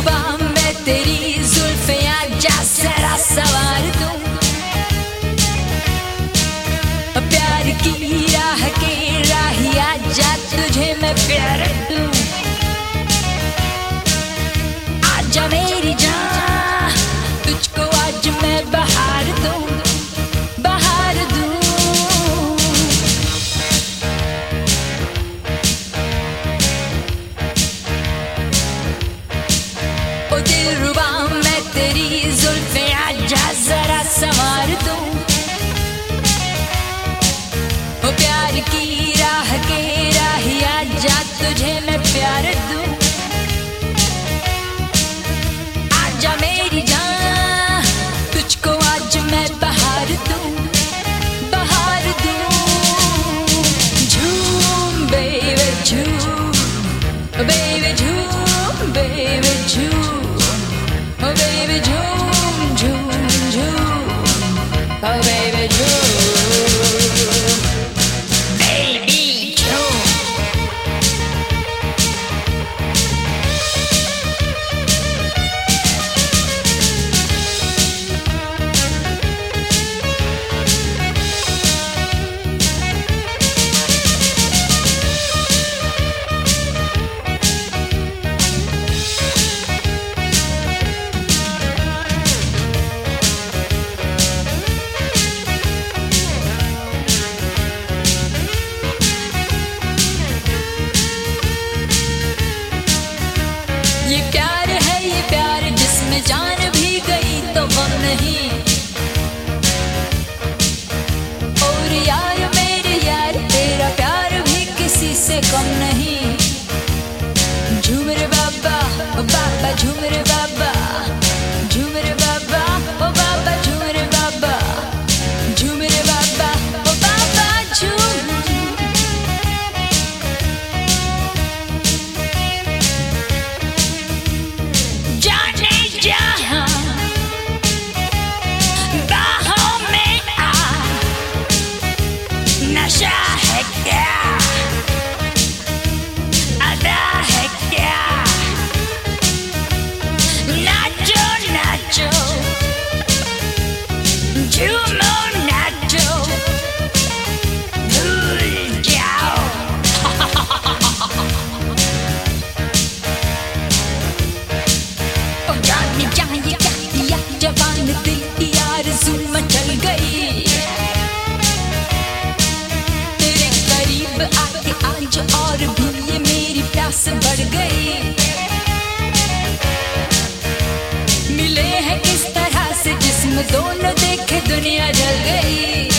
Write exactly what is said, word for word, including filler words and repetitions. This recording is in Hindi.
दिलरुबा मैं तेरी जुल्फे आजा जरा सवार दूं, प्यार की राह के राही आजा तुझे मैं प्यार दूं। आजा मेरी जान तुझको आज मैं बहार दूं, बहार दूं। ओ दिलरुबा मैं तेरी जुल्फे आजा जरा संवार दूं, ओ प्यार की राह के राही आजा तुझे मैं प्यार दूं। आजा मेरी जान तुझको आज मैं बहार दूं, बहार दूं। झूम बेबी झूम, बेबी झूम, बेबी झूम, ओ बेबी झूम झूम झूम, ओ बेबी झूम। ये प्यार है ये प्यार जिसमें जान भी गई तो गम नहीं, और यार मेरे यार तेरा प्यार भी किसी से कम नहीं। झूम रे बाबा ओ बाबा झूम रे बाबा, झूम रे बाबा ओ बाबा झूम रे बाबा, झूम रे बाबा ओ बाबा झूम। नशा है क्या, अदा है क्या, नाचो नाचो झूमो नाचो भूल जाओ। ओ जाने जाने क्या किया जवान दिल की आरज़ू मचल गई, आके आज और भी ये मेरी प्यास बढ़ गई। मिले हैं किस तरह से जिस्म दोनों देखे दुनिया जल गई।